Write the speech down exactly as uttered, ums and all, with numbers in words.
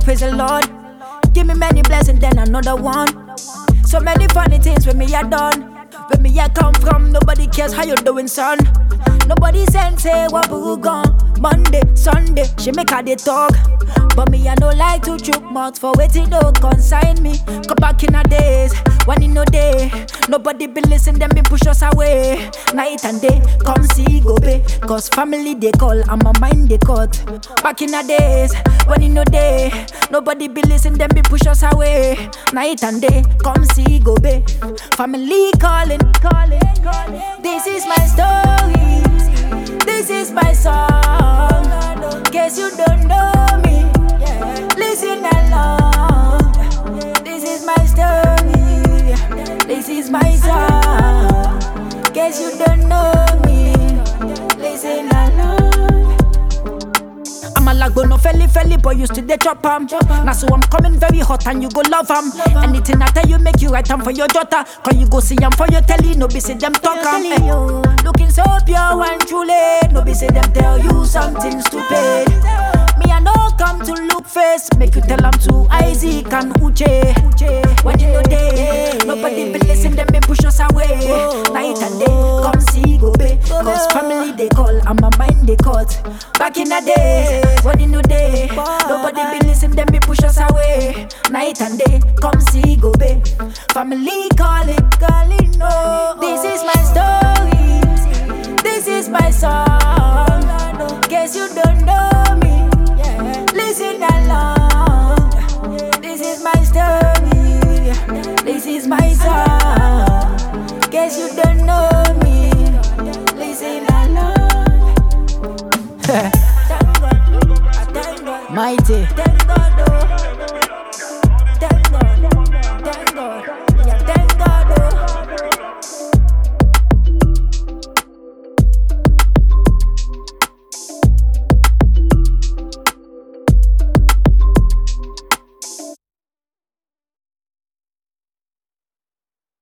praise the Lord. Give me many blessings, then another one. So many funny things when me are done. When me I come from, nobody cares how you doing, son. Nobody send say what we gone. Monday, Sunday, she make her they talk. But me I no like to choke mouth for waiting don't consign me. Come back in a days, when in no day. Nobody be listen, them be push us away. Night and day, come see go be. Cause family they call and my mind they cut. Back in a days, when in no day. Nobody be listen, them be push us away. Night and day, come see go be. Family calling, calling, calling. This is my story. This is my song. Guess you don't know me. Listen along. This is my story. This is my song. Guess you don't know me. Listen along. I'm a lag, but no felly felly, but you still the chop am. Now so I'm coming very hot and you go love am. Anything I tell you make you write am for your daughter. Can you go see am for your telly? No be say them talk am. Eh. Looking so pure and truly. No be say them tell you something stupid. Me I no come to look face. Make you tell am to Isaac and Uche. When you know day, nobody be listen, them be push us away. Night and day, come see go be. Cause family they call and my mind they cut. Back in the days, when you know day, nobody be listen, them be push us away. Night and day, come see go be. Family calling, calling no. This is my story. This is my song. Guess you don't know me. Listen along. This is my story. This is my song. Guess you don't know me. Listen along. Thank God, thank God. Mighty. Thank God, oh.